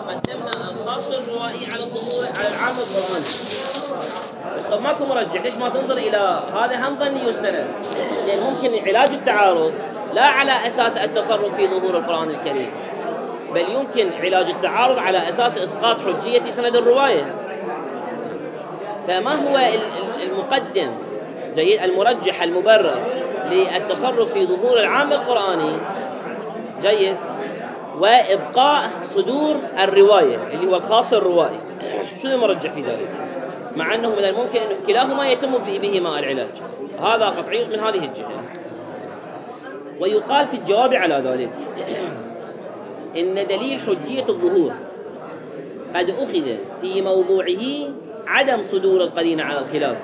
قدمنا الخاص الروائي على الظهور على العام القرآني. بس ماكو مرجح، ليش ما تنظر إلى هذا هم ظني السند؟ لأن ممكن علاج التعارض لا على أساس التصرف في ظهور القرآن الكريم، بل يمكن علاج التعارض على أساس إسقاط حجية سند الرواية. فما هو المقدم جيد المرجح المبرر للتصرف في ظهور العام القرآني جيد وإبقاء صدور الرواية اللي هو الخاص الروائي؟ شنو المرجح في ذلك؟ مع أنه من الممكن أن كلاهما يتم بهما العلاج، هذا قطعي من هذه الجهة. ويقال في الجواب على ذلك إن دليل حجية الظهور قد أخذ في موضوعه عدم صدور القرينة على الخلاف.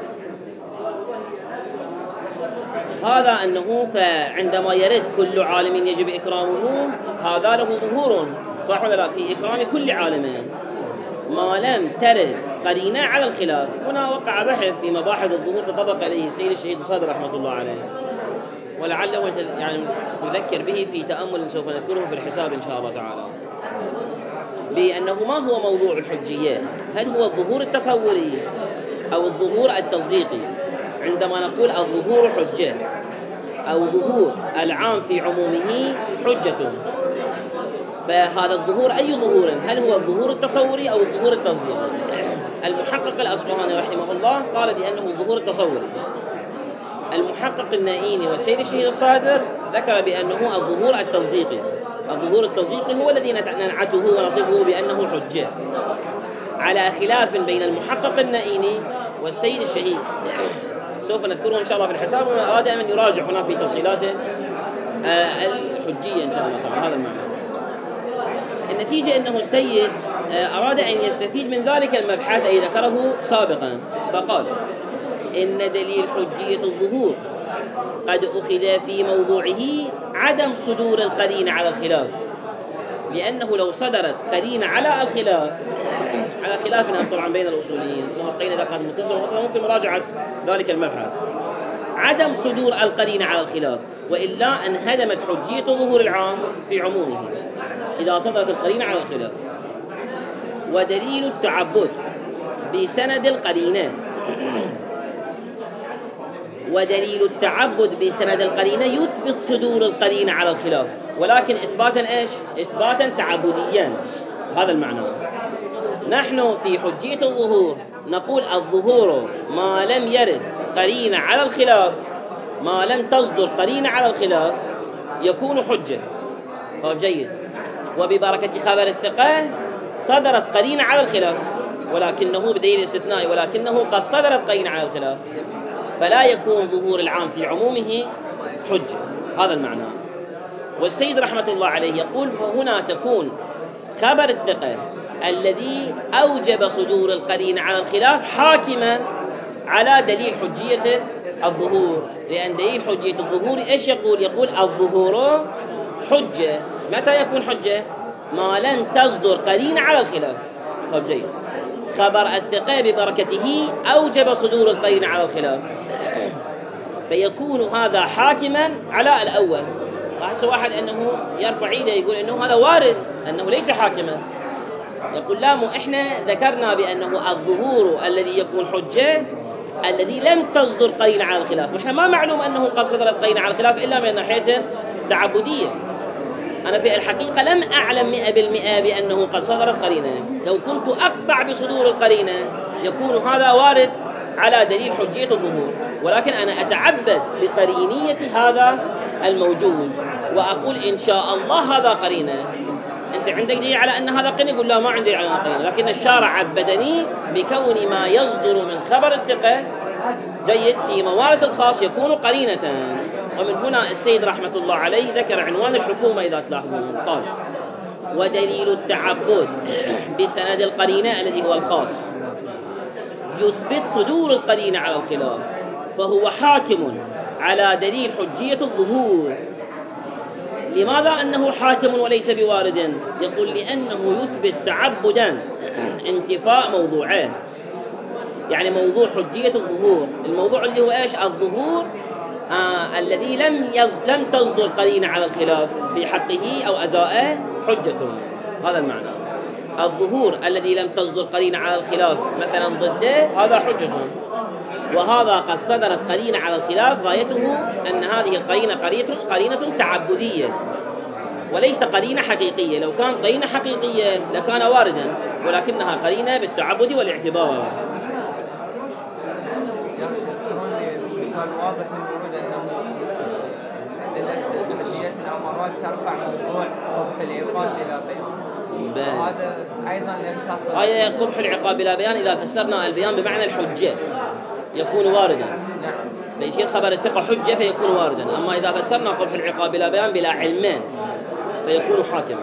هذا أنه فعندما يرد كل عالم يجب إكرامه، هذا له ظهور، صح ولا لا؟ في إكرام كل عالم ما لم ترد قرينة على الخلاف. هنا وقع بحث في مباحث الظهور تطرق إليه السيد الشهيد الصادق رحمة الله عليه، ولعله يعني نذكر به في تأمل سوف نذكره في الحساب إن شاء الله تعالى، بأنه ما هو موضوع الحجية؟ هل هو الظهور التصوري أو الظهور التصديقي؟ عندما نقول الظهور حجة أو ظهور العام في عمومه حجة، فهذا الظهور أي ظهور؟ هل هو الظهور التصوري أو الظهور التصديقي؟ المحقق الأصفهاني رحمه الله قال بأنه الظهور التصوري. المحقق النائيني والسيد الشهيد الصادر ذكر بأنه الظهور التصديقي. الظهور التصديقي هو الذي ننعته ونصفه بأنه حجة، على خلاف بين المحقق النائيني والسيد الشهيد. سوف نذكره إن شاء الله في الحساب، ومن أراد أن يراجع هنا في تفصيلات الحجية إن شاء الله تعالى. هذا المعنى. النتيجة أنه السيد أراد أن يستفيد من ذلك المبحث الذي ذكره سابقا، فقال إن دليل حجية الظهور قد أخذ في موضوعه عدم صدور القرينة على الخلاف، لأنه لو صدرت قرينة على الخلاف، على خلافنا طبعا بين الأصوليين، المحققين إذا كانت متصلة وصلا ممكن مراجعة ذلك المبحث، عدم صدور القرينة على الخلاف، وإلا انهدمت حجية ظهور العام في عمومه إذا صدرت القرينة على الخلاف. ودليل التعبد بسند القرينة ودليل التعبد بسند القرينة يثبت صدور القرينة على الخلاف، ولكن إثباتا إيش؟ إثباتا تعبديا. هذا المعنى. نحن في حجية الظهور نقول الظهور ما لم يرد قرينة على الخلاف، ما لم تصدر قرينة على الخلاف يكون حجة. طيب جيد. وببركة خبر الثقة صدرت قرينة على الخلاف، ولكنه بدليل استثنائي، ولكنه قد صدرت قرينة على الخلاف، فلا يكون ظهور العام في عمومه حجة. هذا المعنى. والسيد رحمة الله عليه يقول فهنا تكون خبر الثقة الذي أوجب صدور القرينة على الخلاف حاكما على دليل حجية الظهور، لأن دليل حجية الظهور إيش يقول؟ يقول الظهور حجة. متى يكون حجة؟ ما لم تصدر قرينة على الخلاف. طيب جيد. خبر الثقة ببركته أوجب صدور القرينة على الخلاف، فيكون هذا حاكما على الأول. رأس واحد أنه يرفع يده يقول أنه هذا وارد، أنه ليس حاكما. يقول لا، إحنا ذكرنا بأنه الظهور الذي يكون حجة الذي لم تصدر قرينة على الخلاف، وإحنا ما معلوم أنه قد صدرت قرينة على الخلاف إلا من ناحية تعبدية. أنا في الحقيقة لم أعلم 100% بأنه قد صدرت قرينة. لو كنت أقطع بصدور القرينة يكون هذا وارد على دليل حجية الظهور، ولكن أنا أتعبد بقرينية هذا الموجود وأقول إن شاء الله هذا قرينة. أنت عندك دليل على أن هذا قرينة؟ يقول لا، ما عندي على قرينة، لكن الشارع عبدني بكون ما يصدر من خبر الثقة جيد في موارد الخاص يكون قرينة. ومن هنا السيد رحمة الله عليه ذكر عنوان الحكومة إذا تلاحظون، قال ودليل التعبد بسند القرينة الذي هو الخاص يثبت صدور القرينة على الخلاف، فهو حاكم على دليل حجية الظهور. لماذا أنه حاكم وليس بوارد؟ يقول لأنه يثبت تعبدا انتفاء موضوعين، يعني موضوع حجية الظهور، الموضوع اللي هو إيش؟ الظهور الذي لم تصدر قرينة على الخلاف في حقه أو أزائه حجة. هذا المعنى. الظهور الذي لم تصدر قرينة على الخلاف مثلا ضده هذا حجة، وهذا قد صدرت قرينة على الخلاف غايته أن هذه القرينة قرينة تعبدية وليس قرينة حقيقية. لو كان قرينة حقيقية لكان واردا، ولكنها قرينة بالتعبد والاعتبار. كان واضح من ورود أنه أدلة حجية الأمارات ترفع موضوع قبح العقاب بلا بيان، وهذا أيضا لم تصل. قبح العقاب بلا بيان إذا فسرنا البيان بمعنى الحجة يكون واردا، فيصير خبر الثقة حجة فيكون واردا. أما إذا فسرنا قبح العقاب بلا بيان بلا علمان فيكون حاكما.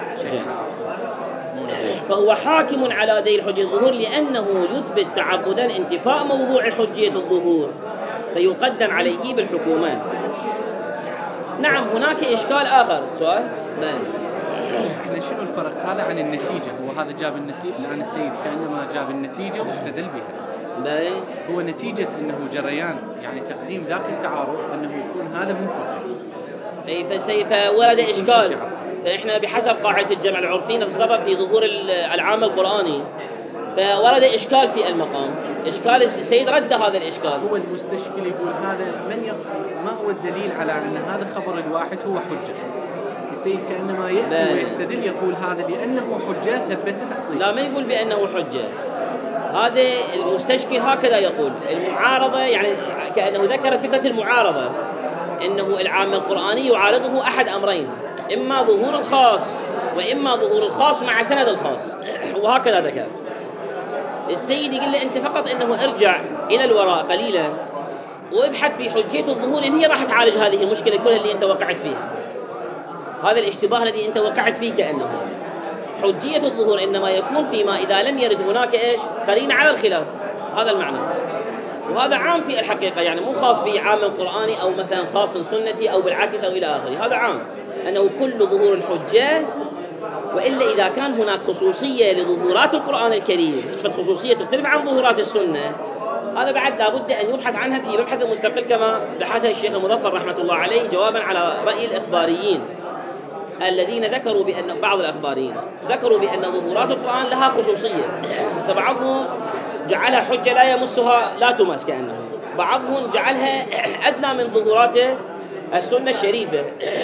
فهو حاكم على دليل حجية الظهور لأنه يثبت تعبدا انتفاء موضوع حجية الظهور فيقدم عليه بالحكومات. نعم هناك إشكال آخر. سؤال؟ احنا شنو الفرق هذا عن النتيجة؟ هو هذا جاب النتيجة الآن السيد كأنما جاب النتيجة واستدل بها. هو نتيجة أنه جريان يعني تقديم ذاك التعارض أنه يكون هذا مو حجة. فورد إشكال. فإحنا بحسب قاعدة الجمع العرفي نتصرف في ظهور العام القرآني، فورد إشكال في المقام. إشكال السيد رد هذا الإشكال. هو المستشكل يقول هذا ما هو الدليل على أن هذا خبر الواحد هو حجة؟ السيد كأنما يأتي ويستدل يقول هذا لأنه حجة ثبت تخصيص. لا، ما يقول بأنه حجة. هذا المستشكل هكذا يقول. المعارضة يعني كأنه ذكر فكرة المعارضة، إنه العام القرآني يعارضه أحد أمرين، إما ظهور الخاص وإما ظهور الخاص مع سند الخاص، وهكذا ذكر. السيد يقول له أنت فقط إنه ارجع إلى الوراء قليلا وابحث في حجية الظهور إن هي راح تعالج هذه المشكلة كلها اللي أنت وقعت فيها، هذا الاشتباه الذي أنت وقعت فيه. كأنه حجية الظهور إنما يكون فيما إذا لم يرد هناك قرينة على الخلاف، هذا المعنى. وهذا عام في الحقيقة، يعني مو خاص بعام القرآني أو مثلا خاص سنتي أو بالعكس أو إلى آخره. هذا عام أنه كل ظهور الحجة، وإلا إذا كان هناك خصوصية لظهورات القرآن الكريم، خصوصية تختلف عن ظهورات السنة، هذا بعد لابد أن يبحث عنها في مبحث مستقل كما بحثها الشيخ المظفر رحمة الله عليه جوابا على رأي الإخباريين الذين ذكروا بأن بعض الأخباريين ذكروا بأن ظهورات القرآن لها خصوصية، فبعضهم جعلها حجة لا يمسها لا تمس كأنه، بعضهم جعلها أدنى من ظهورات السنة الشريفة.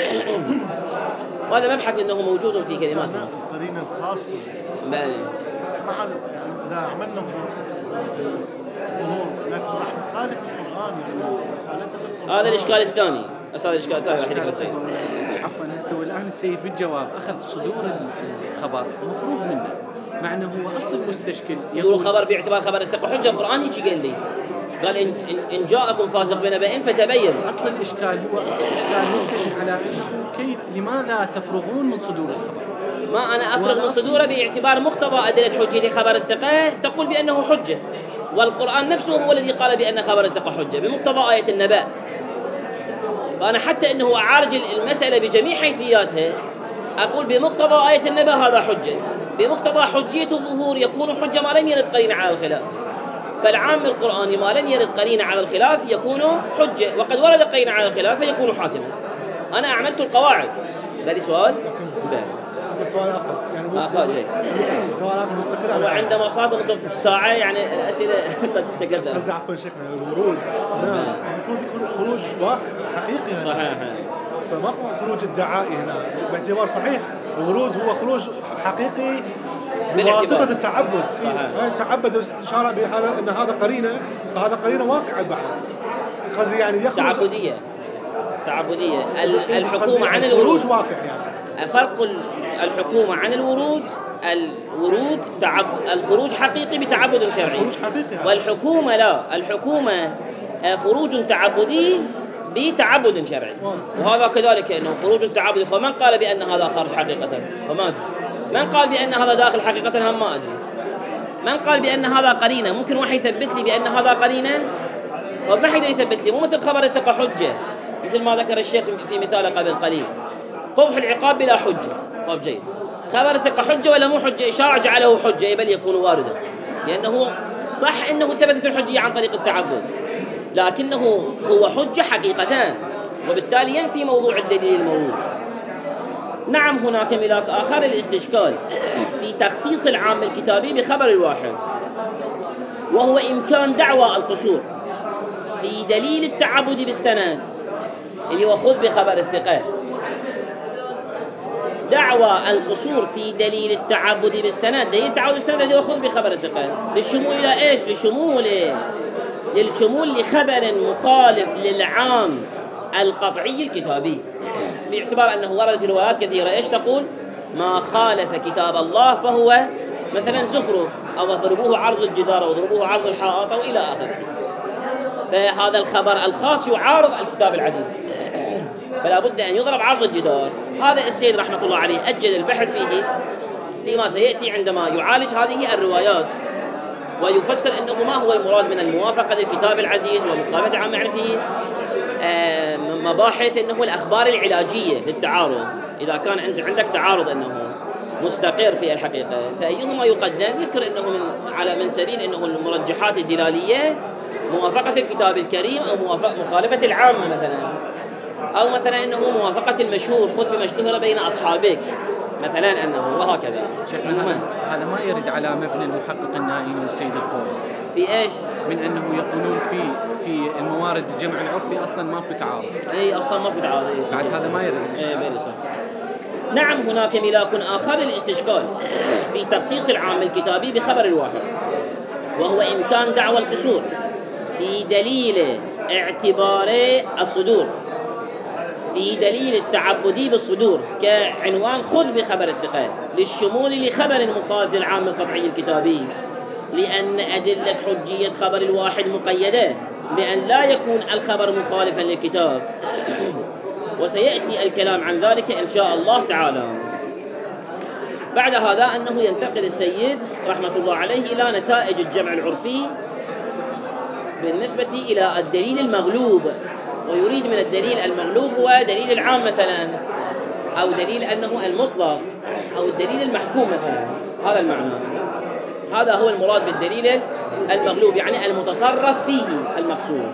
وهذا مبحث أنه موجود في كلماتهم. القرينة الخاصة مع إذا عملنا ظهور لكن راح نخالف القرآن، يعني مخالفة القرآن. هذا الإشكال الثاني. هذا الإشكال الثاني راح يذكر السيد. عفوا هسه الآن السيد بالجواب أخذ صدور الخبر مفروغ منه، مع أنه هو أصل المستشكل صدور الخبر باعتبار خبر الثقة حجة. القرآن هيك قال لي، قال إن جاءكم فاسق بنبأ فتبينوا. أصل الإشكال هو أصل الإشكال ممكن على أنه كيف لماذا تفرغون من صدور الخبر؟ ما أنا أفرغ من صدوره باعتبار مقتضى أدلة حجية خبر الثقة تقول بأنه حجة، والقرآن نفسه هو الذي قال بأن خبر الثقة حجة بمقتضى آية النبأ. فأنا حتى أنه أعالج المسألة بجميع حيثياتها أقول بمقتضى آية النبأ هذا حجة، بمقتضى حجية الظهور يكون حجة ما لم يرد قرينة على الخلاف. فالعام القرآني ما لم يرد قرينة على الخلاف يكون حجة، وقد ورد قرينة على الخلاف فيكون حاكما. أنا أعملت القواعد. هذا سؤال؟ سؤال آخر يعني آخر جيد. سؤال آخر مستقل على وعندما صارت نصف ساعة يعني الأسئلة قد تكذب. قصدي عفوا شيخنا الورود المفروض يكون خروج واقع حقيقي هنا. صحيح. فما هو خروج الدعائي هنا باعتبار صحيح الورود هو خروج حقيقي بواسطة التعبد. تعبد إشارة بهذا أن هذا قرينة، فهذا قرينة واقع البحث. قصدي يعني يخرج تعبدية. الحكومة عن الورود واقع يعني. فرق الحكومة عن الورود الخروج حقيقي بتعبد شرعي، والحكومة لا، الحكومة خروج تعبدي بتعبد شرعي. وهذا كذلك أنه خروج تعبدي. فمن قال بأن هذا خارج حقيقة فما أدري، من قال بأن هذا داخل حقيقة هم ما أدري، من قال بأن هذا قرينة. ممكن واحد يثبت لي بأن هذا قرينة وما حد يثبت لي، مو مثل خبر الثقة حجة، مثل ما ذكر الشيخ في مثال قبل قليل قبح العقاب بلا حجة. طيب جيد، خبر الثقة حجة ولا مو حجة؟ إشارة جعله حجة بل يكون واردا، لأنه صح أنه ثبتت الحجية عن طريق التعبد، لكنه هو حجة حقيقتان، وبالتالي ينفي موضوع الدليل المورود. نعم هناك ملاك آخر للاستشكال في تخصيص العام الكتابي بخبر الواحد، وهو إمكان دعوى القصور في دليل التعبد بالسند اللي هو خذ بخبر الثقة. دعوى القصور في دليل التعبد بالسند، دليل التعبد بالسند اللي هو خذ بخبر الثقة، للشمول إلى إيش؟ للشمول لخبر مخالف للعام القطعي الكتابي، باعتبار أنه وردت روايات كثيرة إيش تقول؟ ما خالف كتاب الله فهو مثلا زخرف، أو اضربوه عرض الجدار، أو اضربوه عرض الحائط، أو إلى آخره. فهذا الخبر الخاص يعارض الكتاب العزيز، فلا بد أن يضرب عرض الجدار. هذا السيد رحمة الله عليه أجل البحث فيه فيما سيأتي عندما يعالج هذه الروايات ويفسر أنه ما هو المراد من الموافقة للكتاب العزيز ومخالفة العام، يعني فيه مباحث أنه الأخبار العلاجية للتعارض، إذا كان عندك تعارض أنه مستقر في الحقيقة فأيهما يقدم، يذكر أنه من سبيل أنه المرجحات الدلالية موافقة الكتاب الكريم، أو مخالفة العامة مثلا، أو مثلا أنه موافقة المشهور خذ بما اشتهر بين أصحابك مثلا، أنه وهكذا. هذا ما يرد على مبنى المحقق النائي والسيد الخوي في إيش؟ من أنه يقولون في الموارد الجمع العرفي أصلا ما في تعارض. أي أصلا ما في تعارض. بعد هذا ما يرد. نعم هناك ملاك آخر للاستشكال في تخصيص العام الكتابي بخبر الواحد، وهو إمكان دعوى القصور في دليل اعتبار الصدور، في دليل التعبدي بالصدور كعنوان خذ بخبر الثقة، للشمول لخبر مخالف للعام القطعي الكتابي، لأن أدلة حجية خبر الواحد مقيدة بأن لا يكون الخبر مخالفا للكتاب، وسيأتي الكلام عن ذلك إن شاء الله تعالى. بعد هذا أنه ينتقل السيد رحمة الله عليه إلى نتائج الجمع العرفي بالنسبة إلى الدليل المغلوب، ويريد من الدليل المغلوب هو دليل العام مثلا، أو دليل أنه المطلق، أو الدليل المحكوم مثلا. هذا المعنى، هذا هو المراد بالدليل المغلوب، يعني المتصرف فيه المقصود.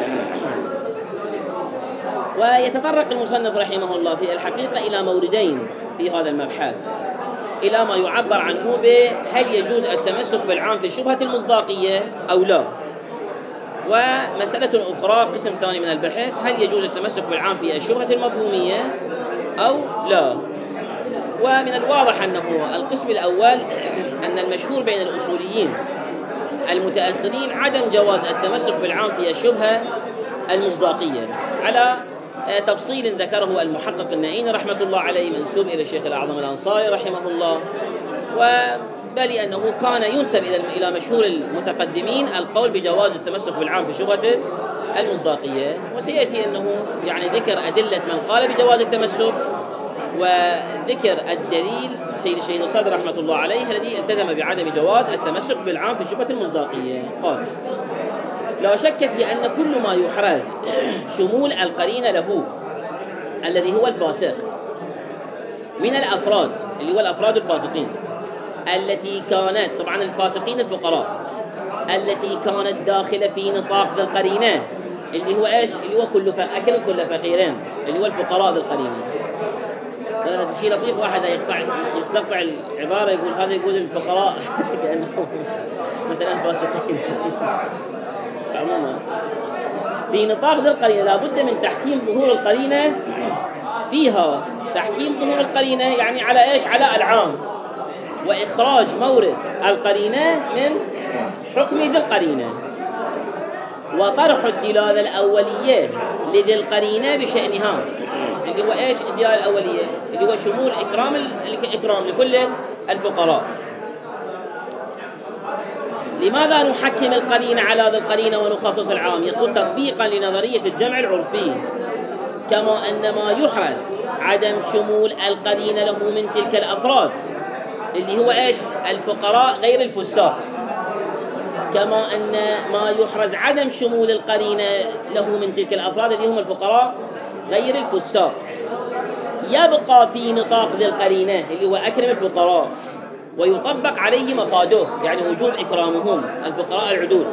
ويتطرق المصنف رحمه الله في الحقيقة إلى موردين في هذا المبحث، إلى ما يعبر عنه بهل يجوز التمسك بالعام في شبهة المصداقية أو لا، ومسألة أخرى قسم ثاني من البحث، هل يجوز التمسك بالعام في الشبهة المفهومية أو لا. ومن الواضح أنه القسم الأول أن المشهور بين الأصوليين المتأخرين عدم جواز التمسك بالعام في الشبهة المصداقية، على تفصيل ذكره المحقق النعيني رحمة الله عليه منسوب إلى الشيخ الأعظم الأنصاري رحمه الله، بل أنه كان ينسب إلى مشهور المتقدمين القول بجواز التمسك بالعام في شبهة المصداقية. وسيأتي أنه يعني ذكر أدلة من قال بجواز التمسك، وذكر الدليل سيد الشهيد الصدر رحمة الله عليه الذي التزم بعدم جواز التمسك بالعام في شبهة المصداقية. قال: لا شك في أن كل ما يحرز شمول القرين له الذي هو الفاسق من الأفراد، اللي هو الأفراد الفاسقين التي كانت، طبعا الفاسقين الفقراء، التي كانت داخلة في نطاق ذي القرينة، اللي هو إيش؟ اللي هو أكل كل فقيرين، اللي هو الفقراء ذي القرينة. هذا شيء لطيف، واحد يستقطع العبارة يقول هذا يقول الفقراء كأنه مثلا فاسقين. عموما في نطاق ذي القرينة لابد من تحكيم ظهور القرينة فيها، تحكيم ظهور القرينة يعني على إيش؟ على العام، وإخراج مورد القرينة من حكم ذي القرينة، وطرح الدلالة الأولية لذي القرينة بشأنها، اللي هو إيش الدلالة الأولية؟ اللي هو شمول إكرام لكل الفقراء. لماذا نحكم القرينة على ذي القرينة ونخصص العام؟ يقول تطبيقا لنظرية الجمع العرفي، كما أن ما يحرز عدم شمول القرينة له من تلك الأفراد اللي هو إيش؟ الفقراء غير الفساق، كما أن ما يحرز عدم شمول القرينة له من تلك الأفراد اللي هم الفقراء غير الفساق، يبقى في نطاق ذي القرينة اللي هو أكرم الفقراء، ويطبق عليه مفاده، يعني وجوب إكرامهم الفقراء العدول.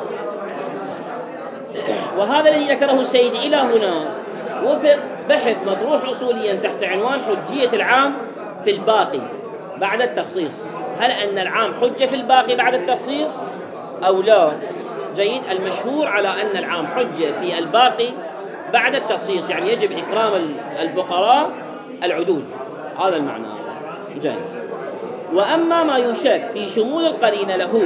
وهذا الذي ذكره السيد إلى هنا وفق بحث مطروح أصوليا تحت عنوان حجية العام في الباقي بعد التخصيص، هل أن العام حجة في الباقي بعد التخصيص أو لا؟ جيد. المشهور على أن العام حجة في الباقي بعد التخصيص، يعني يجب إكرام الفقراء العدول، هذا المعنى. جيد. وأما ما يشك في شمول القرينة له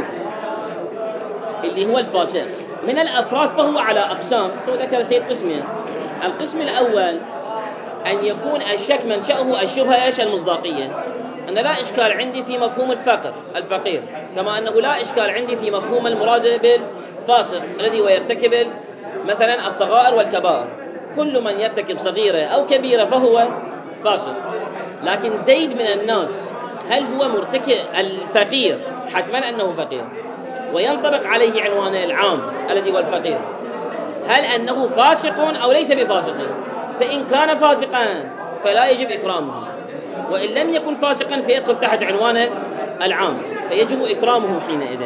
اللي هو الفاسق من الأفراد فهو على أقسام، سوى ذكر سيد قسمين. القسم الأول أن يكون الشك منشأه الشبهة إيش؟ المصداقية. أنا لا إشكال عندي في مفهوم الفقير، كما أنه لا إشكال عندي في مفهوم المراد بالفاسق الذي هو يرتكب مثلا الصغائر والكبائر. كل من يرتكب صغيرة أو كبيرة فهو فاسق. لكن زيد من الناس هل هو مرتكب الفقير حتما أنه فقير وينطبق عليه عنوان العام الذي هو الفقير، هل أنه فاسق أو ليس بفاسق؟ فإن كان فاسقا فلا يجب إكرامه، وإن لم يكن فاسقا فيدخل تحت عنوان العام فيجب إكرامه حينئذ.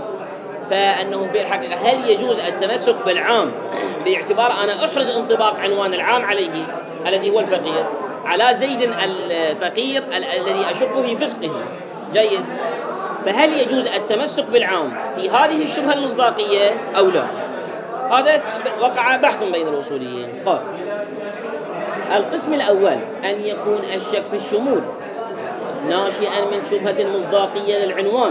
فأنه في الحقيقة هل يجوز التمسك بالعام باعتبار أنا أحرز انطباق عنوان العام عليه الذي هو الفقير على زيد الفقير الذي أشك في فسقه؟ جيد. فهل يجوز التمسك بالعام في هذه الشبهة المصداقية أو لا؟ هذا وقع بحث بين الأصوليين. قال القسم الأول أن يكون الشك في الشمول ناشئا من شبهة المصداقية للعنوان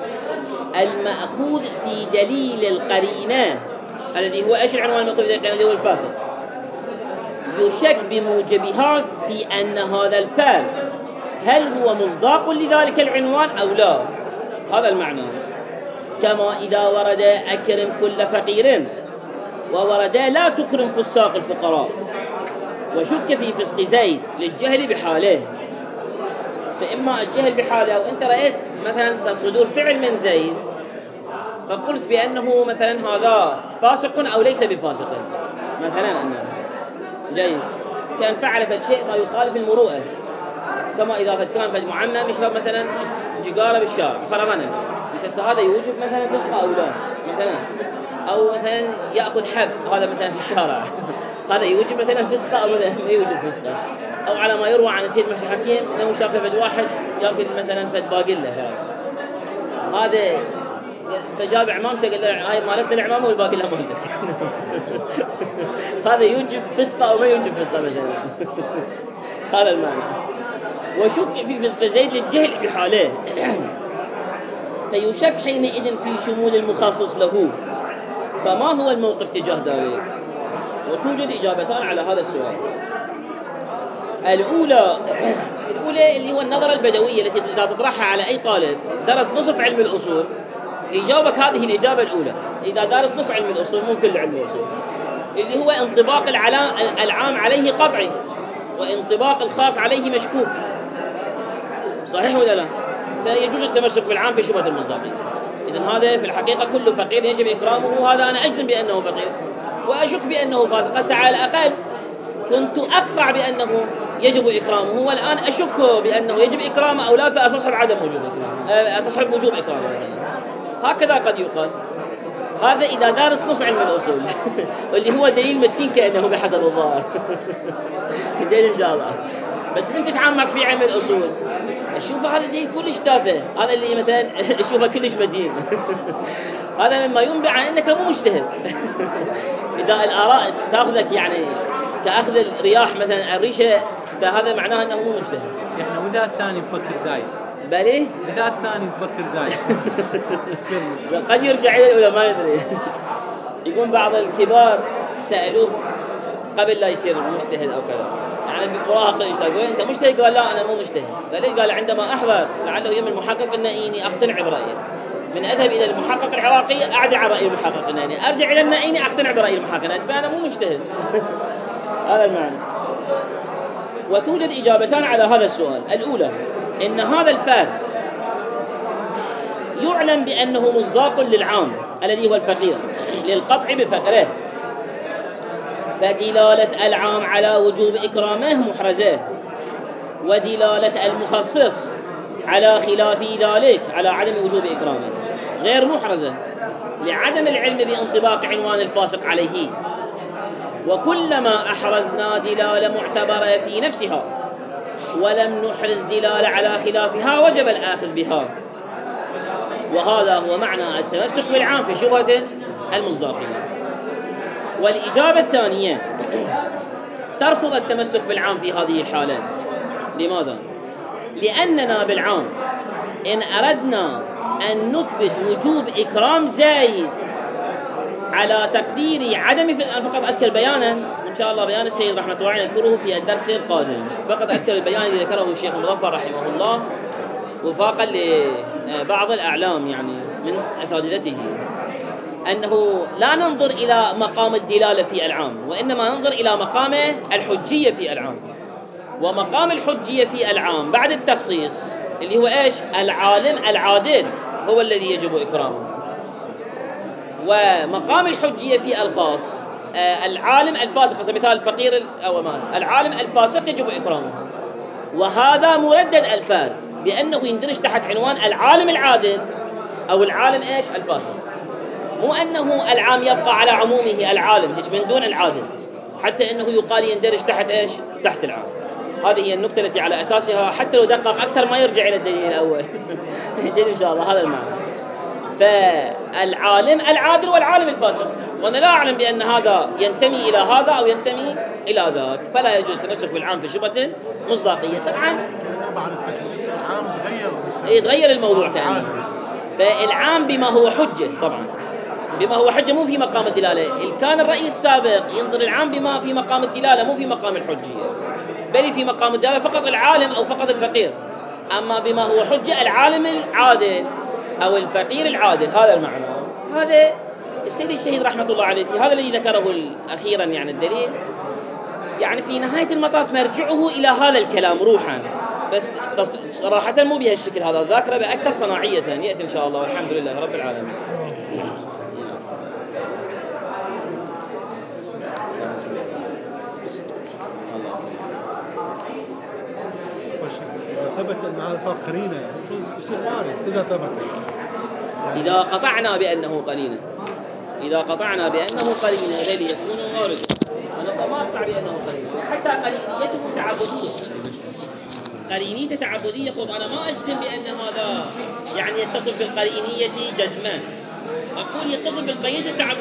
المأخوذ في دليل القرينة الذي هو إيش العنوان المأخوذ في دليل القرينة اللي هو الفاسق، يشك بموجبها في أن هذا الفعل هل هو مصداق لذلك العنوان أو لا. هذا المعنى. كما إذا ورد أكرم كل فقير وورد لا تكرم فساق الفقراء، وشك في فسق زيد للجهل بحاله. فإما الجهل بحاله أو أنت رأيت مثلا صدور فعل من زيد فقلت بأنه مثلا هذا فاسق أو ليس بفاسق مثلا أنا جيد كان فعل فشيء ما يخالف المروءة، كما إذا كان فد معمم يشرب مثلا جيجارة بالشارع فرغنا هذا يوجب مثلا فسق أو لا مثلا، أو مثلا يأخذ حب هذا مثلا في الشارع هذا يوجب مثلا فسق أو مثلا ما يوجب فسق. أو على ما يروى عن السيد مشي حكيم أنه شاف فد واحد يأكل مثلا فد باقلة هذا فجاب عمامته قال له هاي مالتنا العمامة والباقلة مالتك هذا يوجب فسق أو ما يوجب فسق مثلا هذا المعنى. وشك في فسق زيد للجهل بحاله فيشك حينئذ في شمول المخصص له. فما هو الموقف تجاه ذلك؟ وتوجد إجابتان على هذا السؤال. الأولى اللي هو النظرة البدوية التي إذا تطرحها على أي طالب درس نصف علم الأصول يجاوبك هذه الإجابة الأولى. إذا دارس نصف علم الأصول مو كل علم الأصول، اللي هو انطباق العام عليه قطعي وانطباق الخاص عليه مشكوك، صحيح ولا لا؟ فيجوز التمسك بالعام في شبهة المصداقية. إذن هذا في الحقيقة كل فقير يجب إكرامه، هذا أنا أجزم بأنه فقير وأشك بأنه فاسق. هسه على الأقل كنت أقطع بأنه يجب إكرامه والآن أشك بأنه يجب إكرامه أو لا فأستصحب عدم وجوب إكرامه، أستصحب وجوب إكرامه. هكذا قد يقال. هذا إذا دارس نص علم الأصول واللي هو دليل متين كأنه بحسب الظاهر جيد إن شاء الله. بس من تتعمق في علم الأصول الشوف هذا دليل كلش تافه، هذا اللي مثلا الشوفه كلش متين هذا مما ينبع عن أنك مو مجتهد إذا الآراء تأخذك يعني كأخذ الرياح مثلا الريشة فهذا معناه أنه مو مجتهد. شيخنا وإذا الثاني مفكر زايد بالي إذا الثاني مفكر زايد قد يرجع إلى الأولى ما ندري. يكون بعض الكبار سألوه قبل لا يصير مجتهد أو كذا يعني بمراهقة يشتاق أنت مجتهد؟ قال لا أنا مو مجتهد. قال ليه؟ قال عندما أحضر لعله يوم المحقق النائيني أقتنع برأيه، من أذهب إلى المحقق العراقي أعدل عن رأي المحقق النائيني، أرجع إلى النائيني أقتنع برأي المحقق النائيني، فأنا مو مجتهد هذا المعنى. وتوجد إجابتان على هذا السؤال. الأولى إن هذا الفات يعلم بأنه مصداق للعام الذي هو الفقير للقطع بفقره، فدلالة العام على وجوب إكرامه محرزة، ودلالة المخصص على خلاف ذلك على عدم وجوب إكرامه غير محرزة لعدم العلم بانطباق عنوان الفاسق عليه. وكلما أحرزنا دلالة معتبرة في نفسها ولم نحرز دلالة على خلافها وجب الآخذ بها. وهذا هو معنى التمسك بالعام في شبهة المصداقية. والإجابة الثانية ترفض التمسك بالعام في هذه الحالة. لماذا؟ لأننا بالعام إن أردنا أن نثبت وجوب إكرام زايد على تقدير عدم، فقط أذكر بيانا إن شاء الله بيان السيد رحمة الله عليه نذكره في الدرس القادم. فقط أذكر البيان الذي ذكره الشيخ المظفر رحمه الله وفاقا لبعض الأعلام يعني من أساتذته، أنه لا ننظر إلى مقام الدلالة في العام، وإنما ننظر إلى مقام الحجية في العام. ومقام الحجية في العام بعد التخصيص اللي هو إيش؟ العالم العادل هو الذي يجب إكرامه. ومقام الحجية في الخاص العالم الفاسق، مثال الفقير أو العالم الفاسق يجب إكرامه. وهذا مردد الفرد بأنه يندرج تحت عنوان العالم العادل أو العالم إيش؟ الفاسق. مو أنه العام يبقى على عمومه العالم هيك من دون العادل، حتى أنه يقال يندرج تحت إيش؟ تحت العام. هذه هي النقطة التي على أساسها حتى لو دقق أكثر ما يرجع إلى الدليل الأول. جد إن شاء الله هذا المعنى. فالعالم العادل والعالم الفاسق، وأنا لا أعلم بأن هذا ينتمي إلى هذا أو ينتمي إلى ذاك، فلا يجوز التمسك بالعام في شبهة مصداقية. طبعا بعد التخصيص العام يتغير الموضوع ثاني. فالعام بما هو حجة، طبعا بما هو حجة مو في مقام الدلالة. كان الرأي السابق ينظر العام بما في مقام الدلالة مو في مقام الحجية، بل في مقام الدلالة فقط العالم أو فقط الفقير. أما بما هو حجة العالم العادل أو الفقير العادل، هذا المعنى. هذا السيد الشهيد رحمة الله عليه هذا الذي ذكره أخيرا يعني الدليل، يعني في نهاية المطاف مرجعه إلى هذا الكلام روحا، بس صراحة مو بهالشكل هذا، ذاكره بأكثر صناعية يأتي إن شاء الله، والحمد لله رب العالمين. ثبت أن هذا صار قرينة يصير وارد إذا ثبت، إذا قطعنا بأنه قرينة، إذا قطعنا بأنه قرينة الذي يكون وارد، ونقطع ما أقطع بأنه قرينة. حتى قرينيته تعبدية، قرينية تعبدية. قل أنا ما أجزم بأن هذا يعني يتصف بالقرينية جزما، أقول يتصف بالقرينية التعبدية.